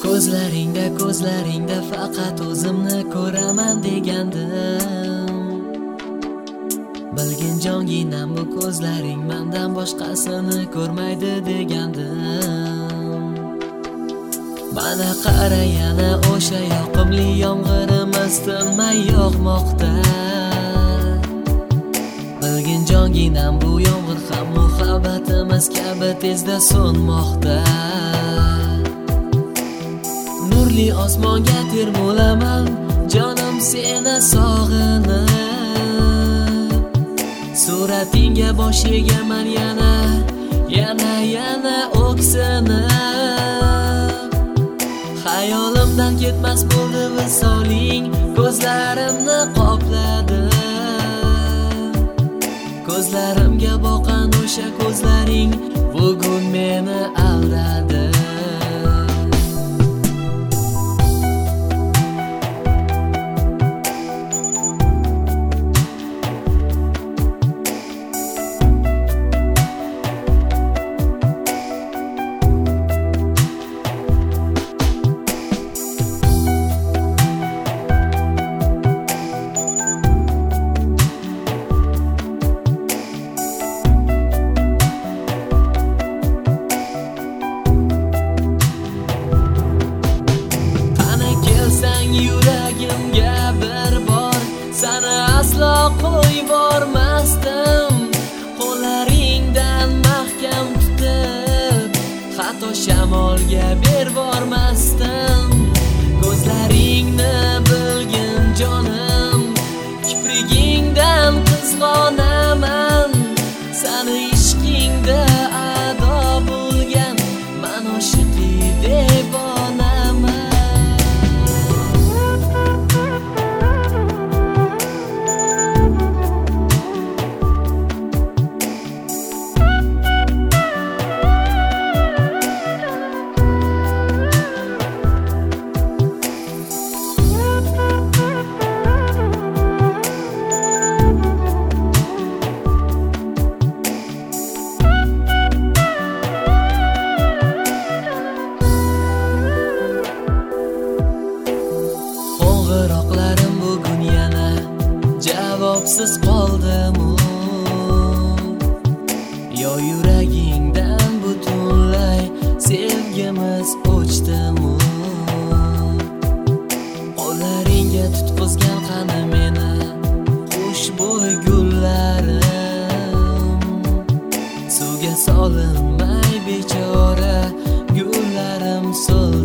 Ko'zlaringda faqat o'zimni ko'raman degandim. Bilgin jonginam bu ko'zlaring mendan boshqasini ko'rmaydi degandim. Mana qara yana o'sha yoqimli yomg'irimiz tinmay yog'moqda. Bilgin jonginam bu yomg'ir ham muhabbatimiz kabi tezda so'nmoqda. Nurli osmonga termulaman jonim seni sog'inib. Suratingga bosh egaman yana o'ksinib. Xayolimdan ketmas bo'ldi visoling, ko'zlarimni qopladi. Ko'zlarimga boqan o'sha ko'zlaring bugun meni aldadi. Yuragimga bir bor seni aslo qo'yvormasdim. Qo'llaringdan mahkam tutib hatto shamolga bervormasdim. Ko'zlaringni bilgin jonim, kiprigingdan qizg'onaman. Seni ishqingda ado bo'lgan men oshiqi devonaman. Qo'ng'iroqlarim bugun yana javobsiz qoldimu? Yo yuragingdan butunlay sevgimiz o'chdimi? Qo'llaringga tutqizgan qani meni xushbo'y gullarim. Suvga solinmay bechora gullarim so'l